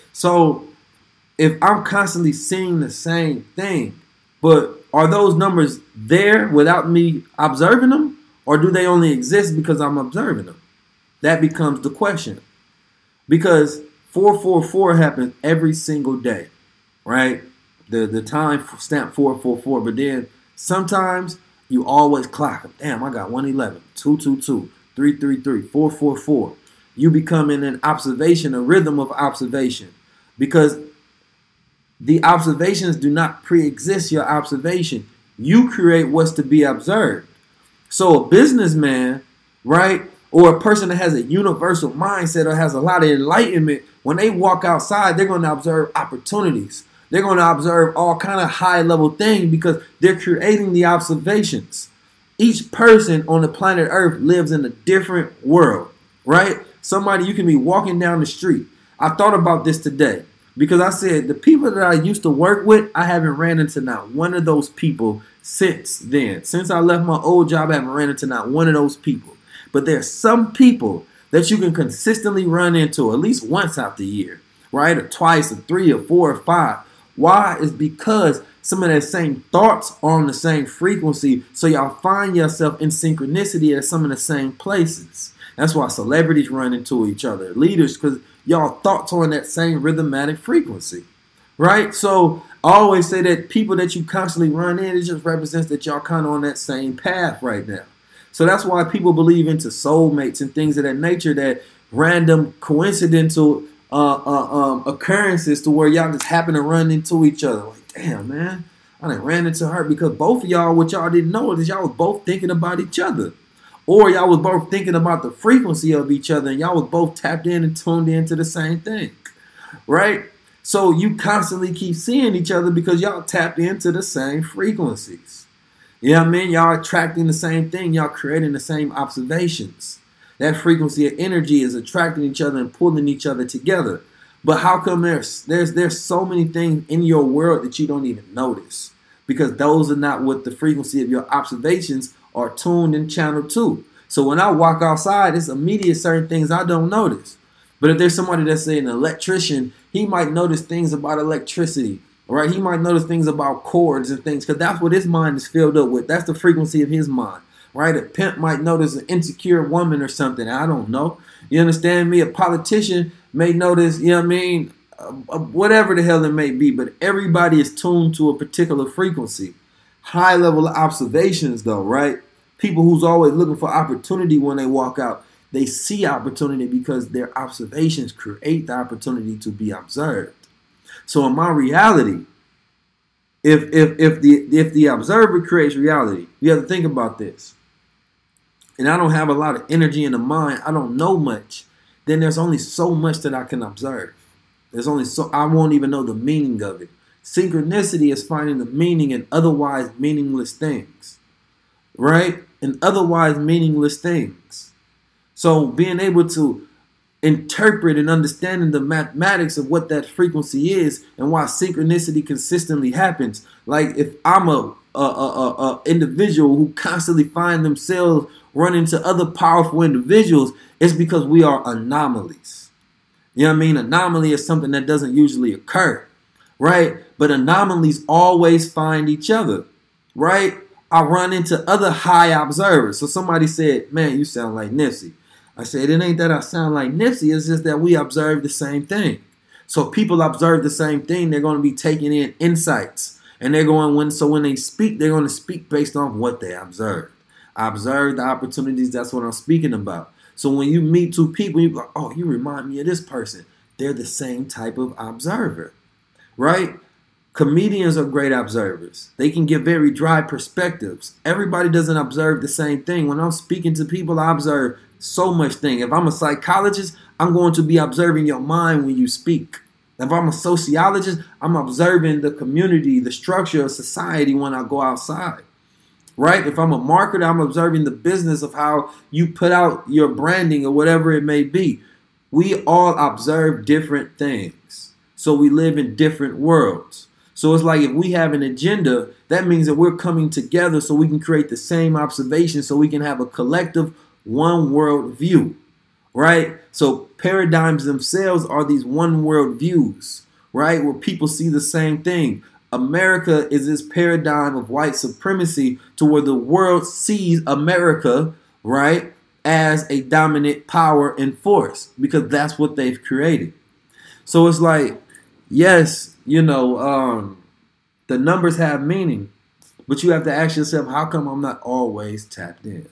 So if I'm constantly seeing the same thing, but are those numbers there without me observing them, or do they only exist because I'm observing them? That becomes the question. Because four four four happens every single day, right? The the time stamp four four four, but then sometimes you always clock them. Damn, I got one eleven, two two two, three three three, four four four. You become in an observation, a rhythm of observation, because the observations do not pre-exist your observation. You create what's to be observed. So a businessman, right, or a person that has a universal mindset or has a lot of enlightenment, when they walk outside, they're going to observe opportunities. They're going to observe all kind of high-level things because they're creating the observations. Each person on the planet Earth lives in a different world, right? Somebody, you can be walking down the street. I thought about this today because I said the people that I used to work with, I haven't ran into not one of those people since then. Since I left my old job, I haven't ran into not one of those people. But there's some people that you can consistently run into at least once out the year, right? Or twice, or three, or four, or five. Why? Is because some of the same thoughts are on the same frequency, so y'all find yourself in synchronicity at some of the same places. That's why celebrities run into each other, leaders, because y'all thoughts are on that same rhythmatic frequency, right? So I always say that people that you constantly run in, it just represents that y'all kind of on that same path right now. So that's why people believe into soulmates and things of that nature, that random coincidental uh, uh, um, occurrences to where y'all just happen to run into each other. Like, damn, man, I done ran into her because both of y'all, what y'all didn't know is y'all was both thinking about each other. Or y'all was both thinking about the frequency of each other, and y'all was both tapped in and tuned into the same thing, right? So you constantly keep seeing each other because y'all tapped into the same frequencies. You know what I mean? Y'all attracting the same thing. Y'all creating the same observations. That frequency of energy is attracting each other and pulling each other together. But how come there's there's there's so many things in your world that you don't even notice? Because those are not what the frequency of your observations are tuned and channeled to. So when I walk outside, it's immediate certain things I don't notice. But if there's somebody that's say an electrician, he might notice things about electricity. Right, he might notice things about chords and things because that's what his mind is filled up with. That's the frequency of his mind. Right, a pimp might notice an insecure woman or something. I don't know. You understand me? A politician may notice, you know what I mean, uh, uh, whatever the hell it may be. But everybody is tuned to a particular frequency. High level observations, though, right? People who's always looking for opportunity when they walk out, they see opportunity because their observations create the opportunity to be observed. So in my reality, if if if the if the observer creates reality, you have to think about this. And I don't have a lot of energy in the mind. I don't know much. Then there's only so much that I can observe. There's only so I won't even know the meaning of it. Synchronicity is finding the meaning in otherwise meaningless things, right? In otherwise meaningless things. So being able to interpret and understanding the mathematics of what that frequency is and why synchronicity consistently happens. Like if I'm a, a, a, a individual who constantly find themselves running into other powerful individuals, it's because we are anomalies. You know what I mean? Anomaly is something that doesn't usually occur, right? But anomalies always find each other, right? I run into other high observers. So somebody said, man, you sound like Nipsey. I said, it ain't that I sound like Nipsey, it's just that we observe the same thing. So people observe the same thing, they're going to be taking in insights. And they're going, when so when they speak, they're going to speak based on what they observed. I observe the opportunities. That's what I'm speaking about. So when you meet two people, you're like, oh, you remind me of this person. They're the same type of observer, right? Comedians are great observers. They can give very dry perspectives. Everybody doesn't observe the same thing. When I'm speaking to people, I observe so much thing. If I'm a psychologist, I'm going to be observing your mind when you speak. If I'm a sociologist, I'm observing the community, the structure of society when I go outside. Right? If I'm a marketer, I'm observing the business of how you put out your branding or whatever it may be. We all observe different things. So we live in different worlds. So it's like if we have an agenda, that means that we're coming together so we can create the same observation so we can have a collective one world view. Right? So paradigms themselves are these one world views, right? Where people see the same thing. America is this paradigm of white supremacy to where the world sees America, right, as a dominant power and force because that's what they've created. So it's like, yes, you know, um, the numbers have meaning, but you have to ask yourself, how come I'm not always tapped in?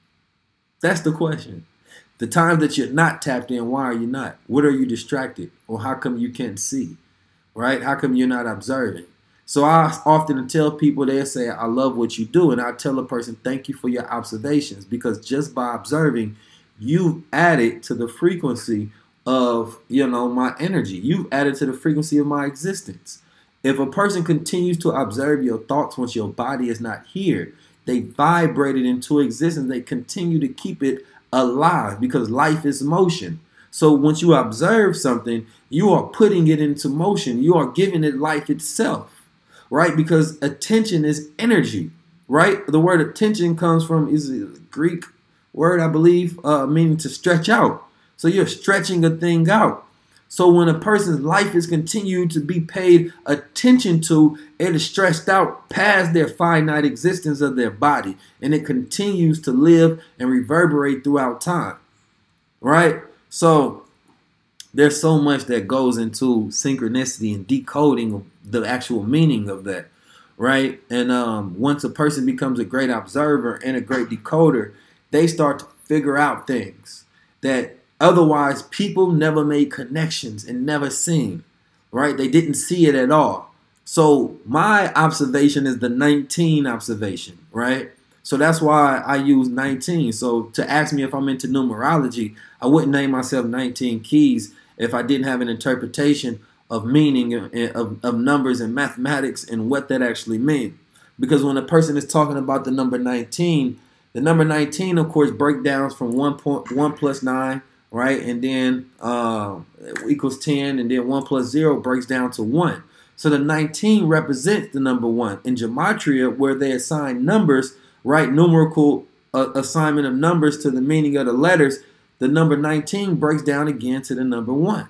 That's the question. The time that you're not tapped in, why are you not? What are you distracted? Or how come you can't see, right? How come you're not observing? So I often tell people, they say, I love what you do. And I tell a person, thank you for your observations. Because just by observing, you've added to the frequency of, you know, my energy. You've added to the frequency of my existence. If a person continues to observe your thoughts once your body is not here, they vibrate it into existence. They continue to keep it alive because life is motion. So once you observe something, you are putting it into motion. You are giving it life itself. Right? Because attention is energy, right? The word attention comes from is a Greek word, I believe, uh, meaning to stretch out. So you're stretching a thing out. So when a person's life is continued to be paid attention to, it is stretched out past their finite existence of their body. And it continues to live and reverberate throughout time. Right? So there's so much that goes into synchronicity and decoding the actual meaning of that, right? And um, once a person becomes a great observer and a great decoder, they start to figure out things that otherwise people never made connections and never seen, right? They didn't see it at all. So my observation is the nineteen observation, right? So that's why I use nineteen. So to ask me if I'm into numerology, I wouldn't name myself nineteen Keys if I didn't have an interpretation of meaning of, of numbers and mathematics and what that actually means. Because when a person is talking about the number nineteen, the number nineteen, of course, breakdowns from one point one plus nine, right? And then uh, equals ten, and then one plus zero breaks down to one. So the nineteen represents the number one. In gematria, where they assign numbers, right, numerical uh, assignment of numbers to the meaning of the letters, the number nineteen breaks down again to the number one.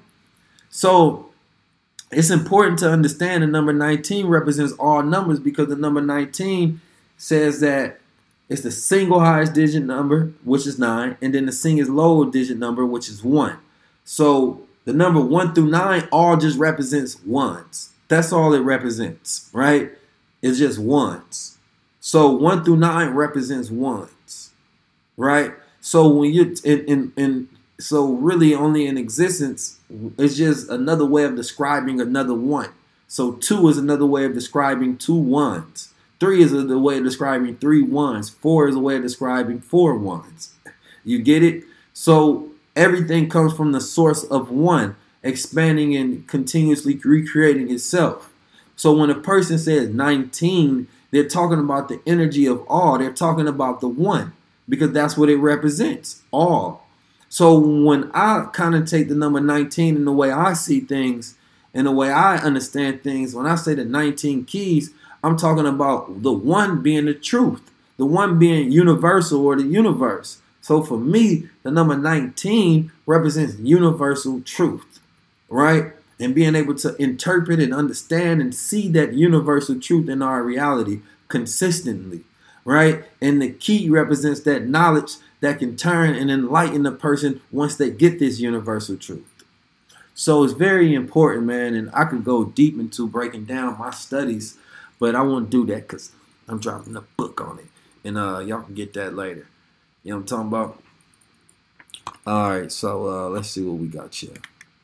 So it's important to understand the number nineteen represents all numbers because the number nineteen says that it's the single highest digit number, which is nine, and then the single low digit number, which is one. So the number one through nine all just represents ones. That's all it represents, right? It's just ones. So one through nine represents ones, right? So when you're in, in, in so really only in existence, it's just another way of describing another one. So two is another way of describing two ones. Three is a way of describing three ones. Four is a way of describing four ones. You get it? So everything comes from the source of one, expanding and continuously recreating itself. So when a person says nineteen, they're talking about the energy of all. They're talking about the one because that's what it represents, all. So when I kind of take the number nineteen and the way I see things and the way I understand things, when I say the nineteen keys, I'm talking about the one being the truth, the one being universal or the universe. So for me, the number nineteen represents universal truth, right? And being able to interpret and understand and see that universal truth in our reality consistently, right? And the key represents that knowledge that can turn and enlighten the person once they get this universal truth. So it's very important, man. And I could go deep into breaking down my studies, but I won't do that because I'm dropping a book on it. and uh, y'all can get that later. You know what I'm talking about? All right, so uh, let's see what we got here.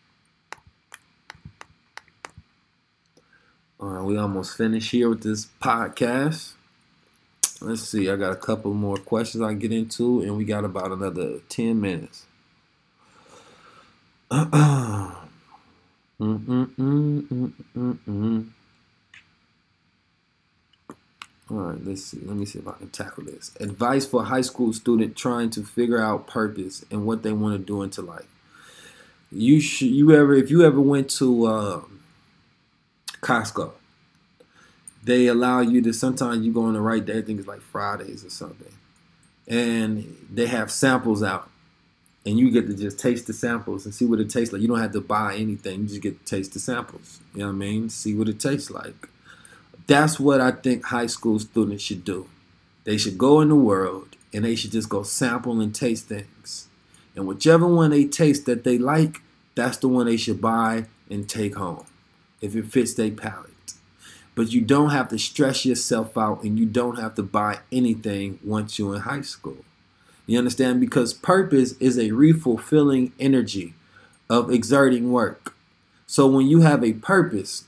All right, we almost finished here with this podcast. Let's see, I got a couple more questions I get into, and we got about another ten minutes. mm, mm, mm, mm, mm, mm. All right, let's see. Let me see if I can tackle this. Advice for a high school student trying to figure out purpose and what they want to do into life. You should, you ever, if you ever went to uh, Costco, they allow you to, sometimes you go on the right day, I think it's like Fridays or something, and they have samples out, and you get to just taste the samples and see what it tastes like. You don't have to buy anything. You just get to taste the samples. You know what I mean? See what it tastes like. That's what I think high school students should do. They should go in the world, and they should just go sample and taste things. And whichever one they taste that they like, that's the one they should buy and take home, if it fits their palate. But you don't have to stress yourself out, and you don't have to buy anything once you're in high school. You understand? Because purpose is a refulfilling energy of exerting work. So when you have a purpose,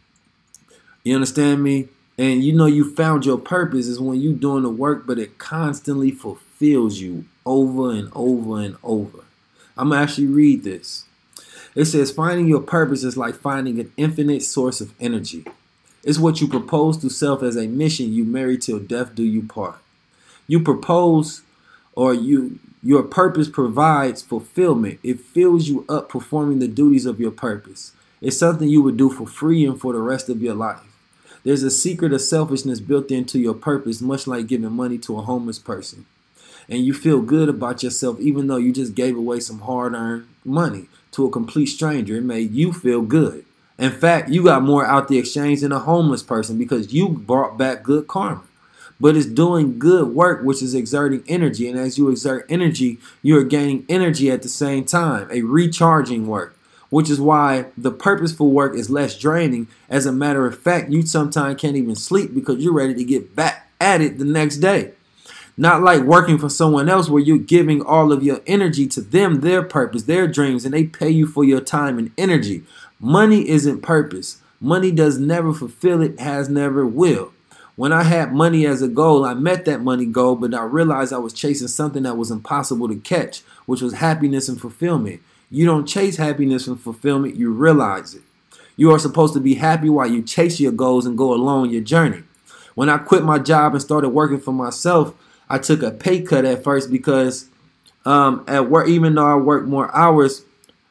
you understand me? And you know you found your purpose is when you're doing the work, but it constantly fulfills you over and over and over. I'm going to actually read this. It says, finding your purpose is like finding an infinite source of energy. It's what you propose to self as a mission you marry till death do you part. You propose or you your purpose provides fulfillment. It fills you up performing the duties of your purpose. It's something you would do for free and for the rest of your life. There's a secret of selfishness built into your purpose, much like giving money to a homeless person. And you feel good about yourself even though you just gave away some hard-earned money to a complete stranger. It made you feel good. In fact, you got more out the exchange than a homeless person because you brought back good karma. But it's doing good work, which is exerting energy. And as you exert energy, you are gaining energy at the same time, a recharging work, which is why the purposeful work is less draining. As a matter of fact, you sometimes can't even sleep because you're ready to get back at it the next day. Not like working for someone else where you're giving all of your energy to them, their purpose, their dreams, and they pay you for your time and energy. Money isn't purpose. Money does never fulfill it, has never will. When I had money as a goal, I met that money goal, but I realized I was chasing something that was impossible to catch, which was happiness and fulfillment. You don't chase happiness and fulfillment, you realize it. You are supposed to be happy while you chase your goals and go along your journey. When I quit my job and started working for myself, I took a pay cut at first because um, at work, even though I worked more hours,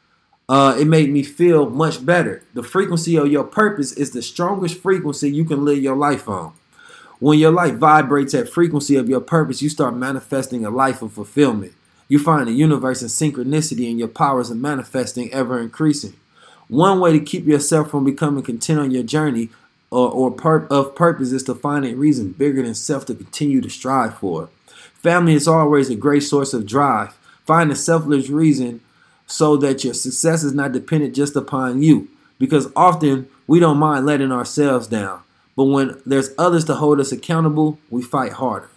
uh, it made me feel much better. The frequency of your purpose is the strongest frequency you can live your life on. When your life vibrates at frequency of your purpose, you start manifesting a life of fulfillment. You find the universe and synchronicity, and your powers of manifesting ever increasing. One way to keep yourself from becoming content on your journey or, or pur- of purpose is to find a reason bigger than self to continue to strive for. Family is always a great source of drive. Find a selfless reason so that your success is not dependent just upon you. Because often we don't mind letting ourselves down. But when there's others to hold us accountable, we fight harder.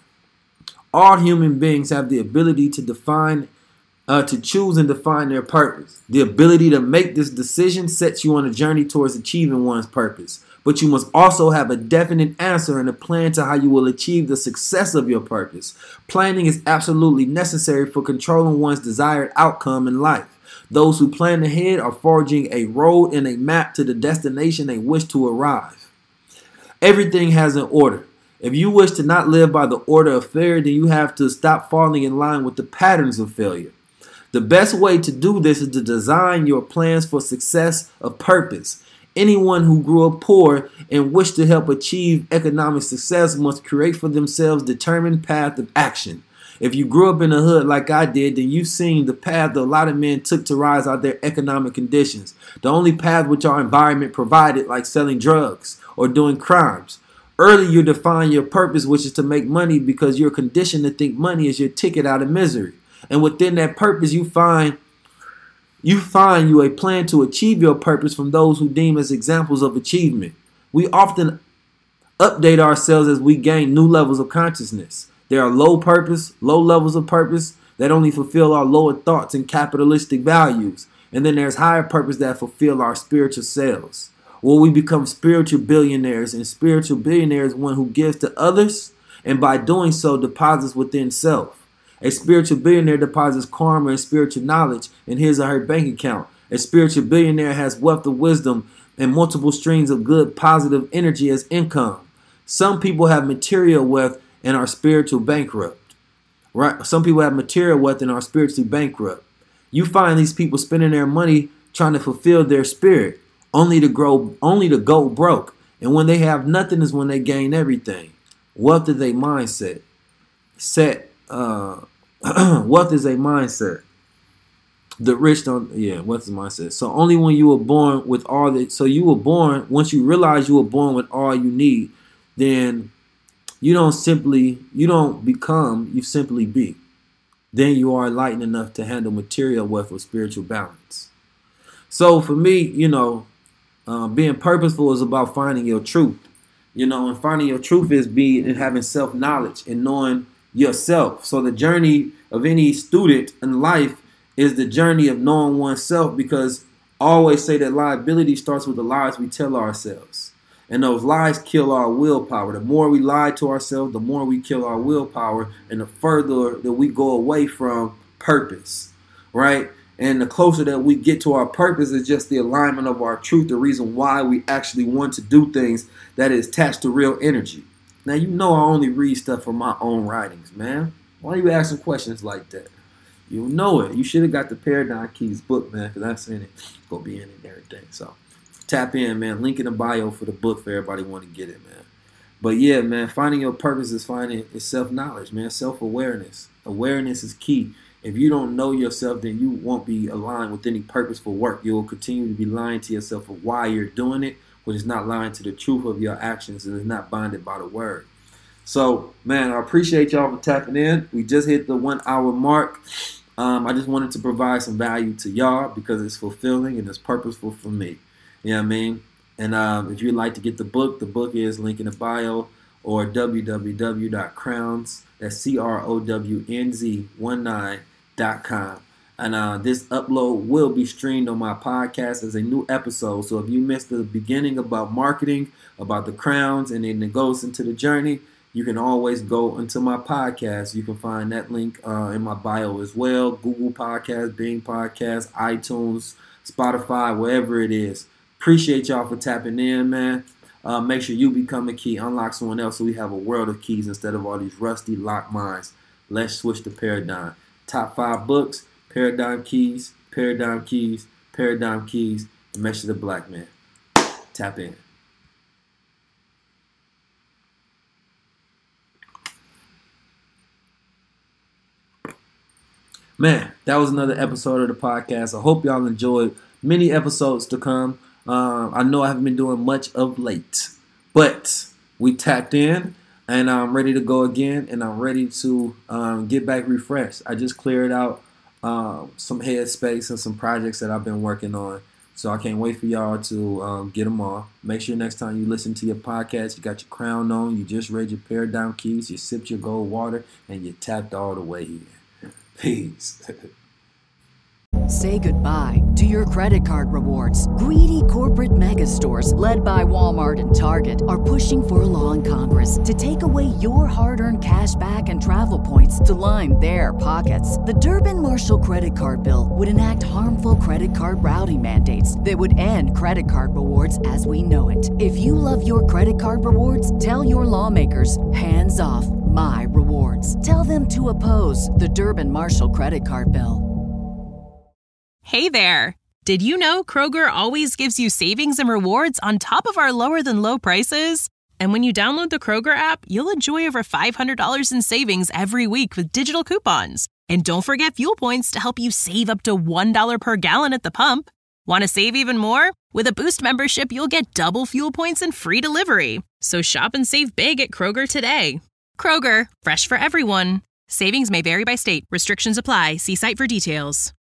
All human beings have the ability to define, uh, to choose and define their purpose. The ability to make this decision sets you on a journey towards achieving one's purpose. But you must also have a definite answer and a plan to how you will achieve the success of your purpose. Planning is absolutely necessary for controlling one's desired outcome in life. Those who plan ahead are forging a road and a map to the destination they wish to arrive. Everything has an order. If you wish to not live by the order of failure, then you have to stop falling in line with the patterns of failure. The best way to do this is to design your plans for success of purpose. Anyone who grew up poor and wished to help achieve economic success must create for themselves a determined path of action. If you grew up in the hood like I did, then you've seen the path that a lot of men took to rise out of their economic conditions. The only path which our environment provided, like selling drugs or doing crimes. Early, you define your purpose, which is to make money because you're conditioned to think money is your ticket out of misery. And within that purpose, you find you find you a plan to achieve your purpose from those who deem as examples of achievement. We often update ourselves as we gain new levels of consciousness. There are low purpose, low levels of purpose that only fulfill our lower thoughts and capitalistic values. And then there's higher purpose that fulfill our spiritual selves. Well, we become spiritual billionaires, and spiritual billionaire is one who gives to others, and by doing so deposits within self. A spiritual billionaire deposits karma and spiritual knowledge in his or her bank account. A spiritual billionaire has wealth of wisdom and multiple streams of good, positive energy as income. Some people have material wealth and are spiritual bankrupt. Right? Some people have material wealth and are spiritually bankrupt. You find these people spending their money trying to fulfill their spirit, only to grow, only to go broke. And when they have nothing is when they gain everything. Wealth is a mindset. Set. Uh, wealth is a mindset. The rich don't. Yeah, wealth is a mindset. So only when you were born with all that. So you were born. Once you realize you were born with all you need, then you don't simply. You don't become. You simply be. Then you are enlightened enough to handle material wealth with spiritual balance. So for me, you know, uh, being purposeful is about finding your truth. You know, and finding your truth is being and having self-knowledge and knowing yourself. So the journey of any student in life is the journey of knowing oneself, because I always say that liability starts with the lies we tell ourselves. And those lies kill our willpower. The more we lie to ourselves, the more we kill our willpower, and the further that we go away from purpose, right? And the closer that we get to our purpose is just the alignment of our truth, the reason why we actually want to do things that is attached to real energy. Now, you know I only read stuff from my own writings, man. Why are you asking questions like that? You know it. You should have got the Paradigm Keys book, man, because I've seen it. It's going to be in it and everything. So tap in, man. Link in the bio for the book for everybody want to get it, man. But yeah, man, finding your purpose is finding is self-knowledge, man. Self-awareness. Awareness is key. If you don't know yourself, then you won't be aligned with any purposeful work. You will continue to be lying to yourself of why you're doing it, which is not lying to the truth of your actions and is not binded by the word. So, man, I appreciate y'all for tapping in. We just hit the one hour mark. Um, I just wanted to provide some value to y'all because it's fulfilling and it's purposeful for me. You know what I mean? And um, if you'd like to get the book, the book is link in the bio or w w w dot crowns, that's C R O W N Z one nine dot com. And uh, this upload will be streamed on my podcast as a new episode. So if you missed the beginning about marketing, about the crowns, and then it goes into the journey, you can always go into my podcast. You can find that link uh, in my bio as well. Google Podcast, Bing Podcast, iTunes, Spotify, wherever it is. Appreciate y'all for tapping in, man. Uh, make sure you become a key. Unlock someone else so we have a world of keys instead of all these rusty locked minds. Let's switch the paradigm. Top five books, Paradigm Keys, Paradigm Keys, Paradigm Keys, and Message the Black Man. Tap in. Man, that was another episode of the podcast. I hope y'all enjoyed. Many episodes to come. Um, I know I haven't been doing much of late, but we tapped in and I'm ready to go again, and I'm ready to um, get back refreshed. I just cleared out um, some headspace and some projects that I've been working on, so I can't wait for y'all to um, get them all. Make sure next time you listen to your podcast, you got your crown on, you just read your Paradigm Keys, you sipped your gold water, and you tapped all the way in. Peace. Say goodbye to your credit card rewards. Greedy corporate mega stores, led by Walmart and Target, are pushing for a law in Congress to take away your hard-earned cash back and travel points to line their pockets. The Durbin-Marshall credit card bill would enact harmful credit card routing mandates that would end credit card rewards as we know it. If you love your credit card rewards, tell your lawmakers, hands off my rewards. Tell them to oppose the Durbin-Marshall credit card bill. Hey there! Did you know Kroger always gives you savings and rewards on top of our lower-than-low prices? And when you download the Kroger app, you'll enjoy over five hundred dollars in savings every week with digital coupons. And don't forget fuel points to help you save up to one dollar per gallon at the pump. Want to save even more? With a Boost membership, you'll get double fuel points and free delivery. So shop and save big at Kroger today. Kroger, fresh for everyone. Savings may vary by state. Restrictions apply. See site for details.